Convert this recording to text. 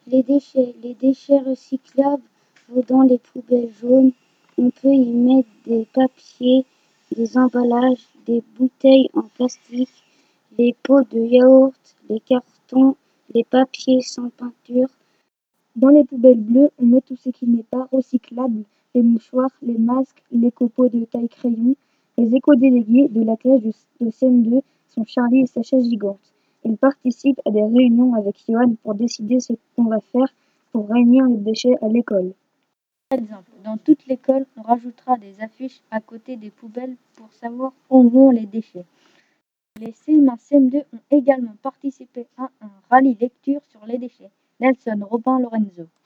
Les déchets recyclables vont dans les poubelles jaunes. On peut y mettre des papiers, des emballages, des bouteilles en plastique, les pots de yaourt, les cartons, les papiers sans peinture. Dans les poubelles bleues, on met tout ce qui n'est pas recyclable, les mouchoirs, les masques, les copeaux de taille-crayon. Les éco-délégués de la classe de CM2 sont Charlie et Sacha Gigante. Ils participent à des réunions avec Johan pour décider ce qu'on va faire pour réunir les déchets à l'école. Par exemple, dans toute l'école, on rajoutera des affiches à côté des poubelles pour savoir où vont les déchets. Les CM1 CM2 ont également participé à un rallye lecture sur les déchets. Nelson, Robin, Lorenzo.